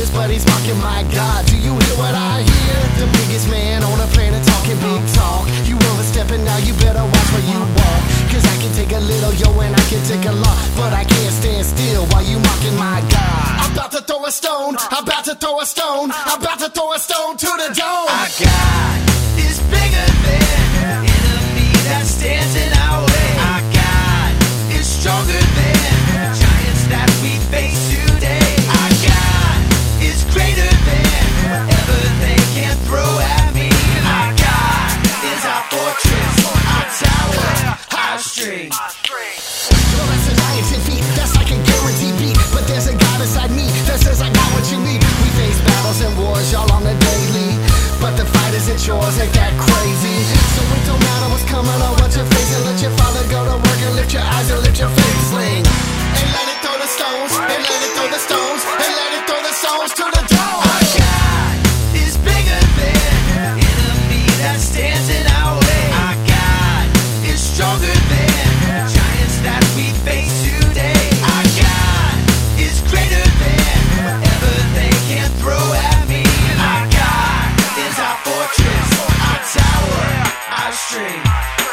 words, but he's mocking my God. Do you hear what I hear? The biggest man on the planet talking big talk. You overstepping now, you better watch where you walk. Cause I can take a little, yo, and I can take a lot, but I can't stand still while you mocking my God. I'm about to throw a stone, I'm about to throw a stone, I'm about to throw a stone to the dome. Our God is bigger than enemy that stands in our way. Our God is stronger than giants that we face today. Our God is greater than whatever they can throw at me. Our God is our fortress, our tower, our strength. Well, that's a giant 10 feet, that's like a guaranteed beat. But there's a God inside me that says I got what you need. We face battles and wars, y'all, on the daily, but the fight isn't yours, ain't that crazy? So it don't matter what's coming or what you're facing. Let your father go to work and lift your eyes and lift your face. Sling and let it throw the stones, and let it throw the stones, and let it throw the stones to the dome. Our God is bigger than enemy that stands in our way. Our God is stronger than giants that we face today. Our God is greater than whatever they can throw at me. Our God is our fortress, our tower, our strength.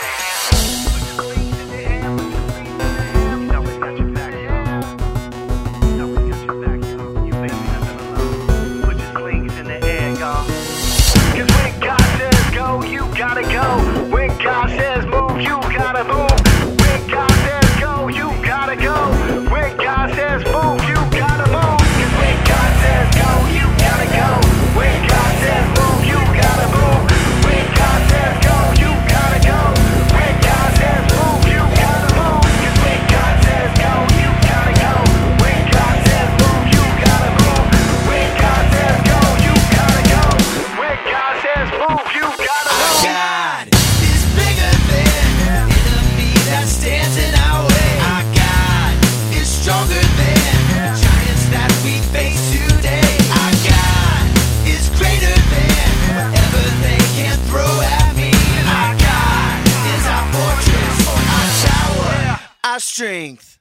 Gotta go. When God says move, you gotta move. When God says go, you gotta go. When God says move, you gotta move. 'Cause when God says go, you gotta go. When God says move, you gotta move. When God says go, you gotta go. When God says move, you gotta move. 'Cause when God says go, you gotta go. When God says move, you gotta move. When God says go, you gotta go. When God says move, you gotta move. God is bigger than enemy that stands in our way. Our God is stronger than giants that we face today. Our God is greater than whatever they can throw at me. Our God is our fortress, our tower, our strength.